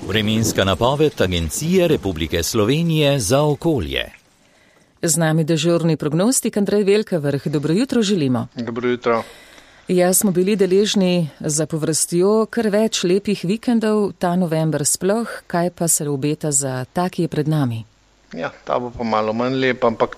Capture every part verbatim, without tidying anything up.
Vremenska napoved Agencije Republike Slovenije za okolje. Z nami dežurni prognostik Andrej Velkavrh. Dobro jutro želimo. Dobro jutro. Ja, smo bili deležni za povrstjo kar več lepih vikendov, ta november sploh, kaj pa se obeta za ta, ki je pred nami? Ja, ta bo pa malo manj lep, ampak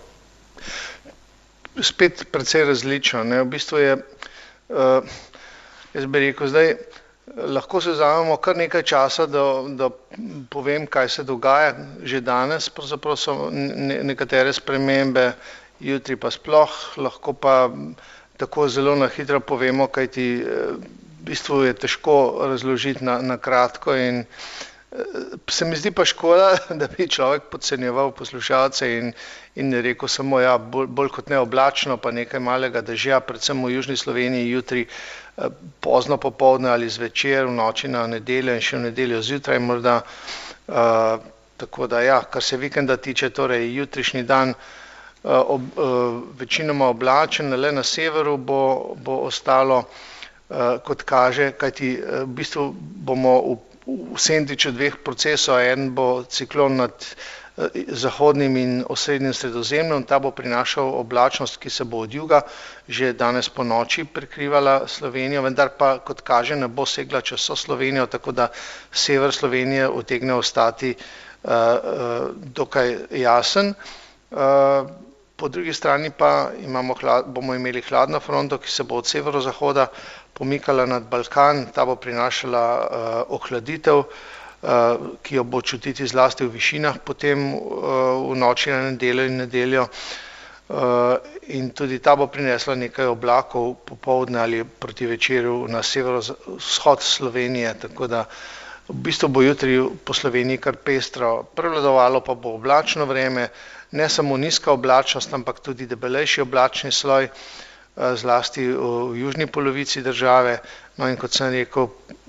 spet precej različno. Ne? V bistvu je, uh, jaz bi rekel, zdaj lahko se vzamemo kar nekaj časa, da, da povem, kaj se dogaja. Že danes pravzaprav so ne, nekatere spremembe, jutri pa sploh, lahko pa tako zelo na hitro povemo, kajti v bistvu je težko razložiti na, na kratko in se mi zdi pa škoda, da bi človek podcenjeval poslušalce in, in rekel samo, ja, bolj, bolj kot ne oblačno, pa nekaj malega dežja, predvsem v južni Sloveniji jutri pozno popoldne ali zvečer, v noči na nedeljo in še v nedeljo zjutraj morda. Uh, tako da ja, kar se vikenda tiče, torej jutrišnji dan uh, ob, uh, večinoma oblačen, le na severu bo, bo ostalo, uh, kot kaže, kajti uh, v bistvu bomo v v sendviču dveh procesov, en bo ciklon nad zahodnim in osrednjim sredozemljem, ta bo prinašal oblačnost, ki se bo od juga že danes po noči prekrivala Slovenijo, vendar pa, kot kaže, ne bo segla čez vso Slovenijo, tako da sever Slovenije utegne ostati uh, uh, dokaj jasen. Uh, po drugi strani pa imamo hlad, bomo imeli hladno fronto, ki se bo od severozahoda pomikala nad Balkan, ta bo prinašala uh, ohladitev, uh, ki jo bo čutiti zlasti v višinah, potem uh, v noči na nedeljo in nedeljo. Uh, in tudi ta bo prinesla nekaj oblakov popoldne ali proti večeru na severovzhod Slovenije, tako da v bistvu bo jutri po Sloveniji kar pestro, prevladovalo pa bo oblačno vreme, ne samo nizka oblačnost, ampak tudi debelejši oblačni sloj, zlasti v južni polovici države. No in kot sem rekel,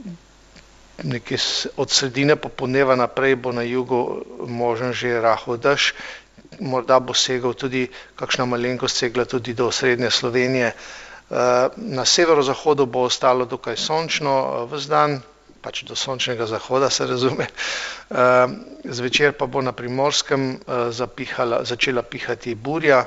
nekje od sredine popoldneva naprej bo na jugu možen že rahel dež, morda bo segel tudi, kakšna malenkost segla tudi do osrednje Slovenije. Na severozahodu bo ostalo dokaj sončno ves dan, pač do sončnega zahoda se razume. Zvečer pa bo na Primorskem zapihala, začela pihati burja,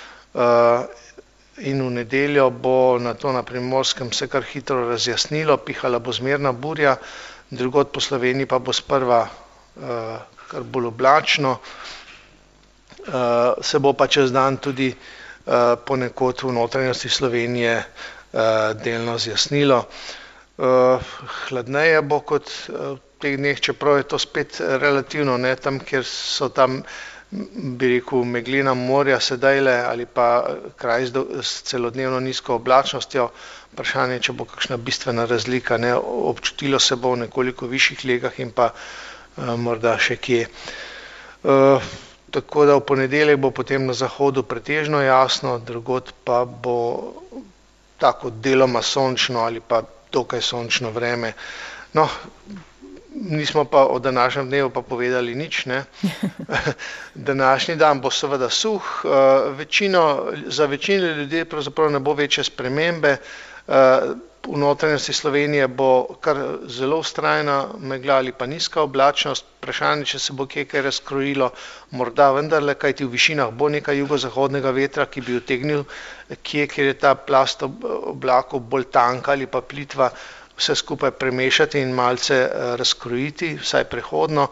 in v nedeljo bo na to na Primorskem se kar hitro razjasnilo, pihala bo zmerna burja, drugod po Sloveniji pa bo sprva uh, kar bolj oblačno, uh, se bo pa čez dan tudi uh, ponekod v notranjosti Slovenije uh, delno zjasnilo. Uh, hladneje bo kot uh, v teh dneh, čeprav je to spet relativno, ne tam, kjer so tam, bi rekel, meglina morja sedajle ali pa kraj s celodnevno nizko oblačnostjo. Vprašanje, če bo kakšna bistvena razlika, ne, občutilo se bo v nekoliko višjih legah in pa uh, morda še kje. Uh, tako da v ponedeljek bo potem na zahodu pretežno jasno, drugod pa bo tako deloma sončno ali pa dokaj sončno vreme. No, nismo pa o današnjem dnevu pa povedali nič, ne. Današnji dan bo seveda suh, večino, za večino ljudi pravzaprav ne bo večje spremembe, v notranjosti Slovenije bo kar zelo vztrajna megla ali pa nizka oblačnost, vprašanje, če se bo kje kaj razkrojilo, morda vendarle, kajti v višinah bo nekaj jugozahodnega vetra, ki bi utegnil kje, kjer je ta plast oblakov bolj tanka ali pa plitva, vse skupaj premešati in malce razkrojiti, vsaj prehodno.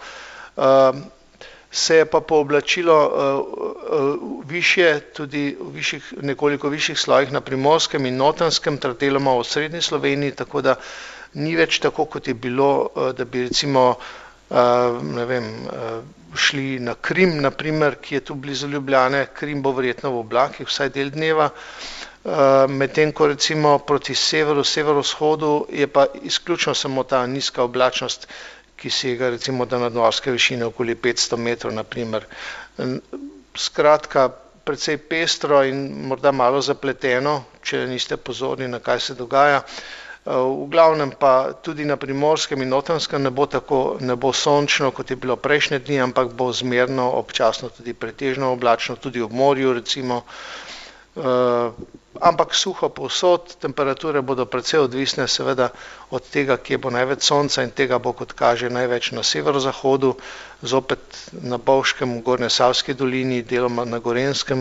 Se je pa pooblačilo višje, tudi v višjih, nekoliko višjih slojih na Primorskem in Notranjskem, ter deloma v osrednji Sloveniji, tako da ni več tako, kot je bilo, da bi recimo, ne vem, šli na Krim, na primer, ki je tu blizu Ljubljane. Krim bo verjetno v oblakih vsaj del dneva. Medtem ko recimo proti severu, severovzhodu je pa izključno samo ta nizka oblačnost, ki sega recimo do nadmorske višine okoli petsto metrov, na primer. Skratka, precej pestro in morda malo zapleteno, če niste pozorni, na kaj se dogaja. V glavnem pa tudi na Primorskem in Notranjskem ne bo tako, ne bo sončno, kot je bilo prejšnje dni, ampak bo zmerno, občasno tudi pretežno oblačno, tudi ob morju recimo. ampak suho povsod, temperature bodo precej odvisne seveda od tega, kje bo največ sonca in tega bo, kot kaže, največ na severozahodu, zopet na Bovškem, v Gornjesavski dolini, deloma na Gorenjskem,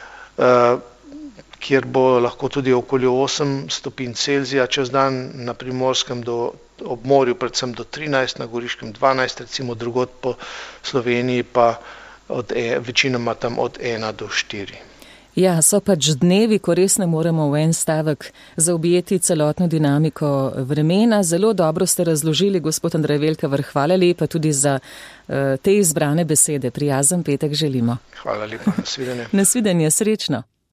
kjer bo lahko tudi okoli osem stopinj Celzija čez dan, na Primorskem do, ob morju predvsem do trinajst, na Goriškem dvanajst, recimo drugod po Sloveniji pa od, večinoma tam od ena do štiri. Ja, so pač dnevi, ko res ne moremo v en stavek zaobjeti celotno dinamiko vremena. Zelo dobro ste razložili, gospod Andrej Velkavrh, hvala lepa tudi za uh, te izbrane besede. Prijazen petek želimo. Hvala lepa, nasvidenje. Nasvidenje, srečno.